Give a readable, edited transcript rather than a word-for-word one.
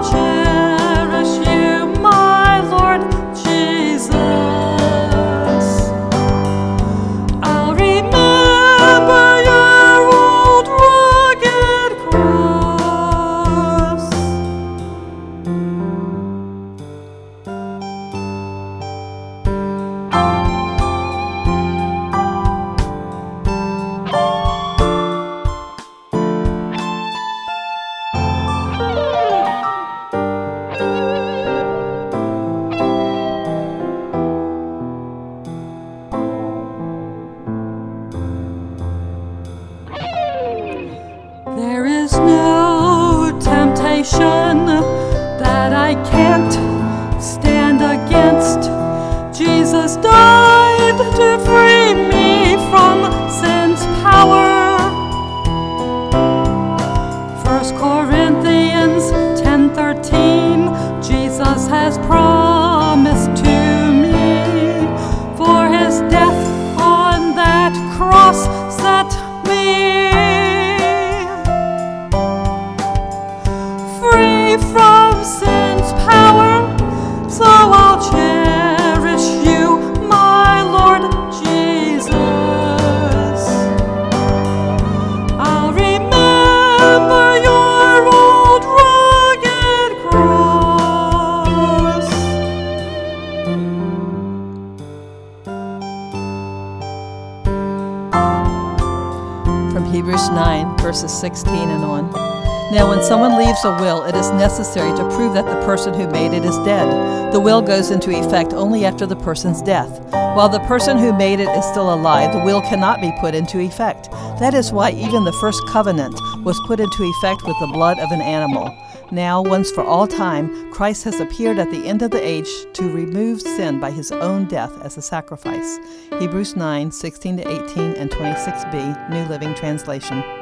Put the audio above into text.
cherish you, my Lord Jesus. I'll remember your old rugged cross. There is no temptation that I can't stand against. Jesus died to free me from sin's power. 1 Corinthians 10:13, Jesus has promised to me, for his death on that cross set me free from sin's power. So I'll cherish you, my Lord Jesus. I'll remember your old rugged cross. From Hebrews 9, verses 16 and on. Now, when someone leaves a will, it is necessary to prove that the person who made it is dead. The will goes into effect only after the person's death. While the person who made it is still alive, the will cannot be put into effect. That is why even the first covenant was put into effect with the blood of an animal. Now, once for all time, Christ has appeared at the end of the age to remove sin by his own death as a sacrifice. Hebrews 9, 16-18 and 26b, New Living Translation.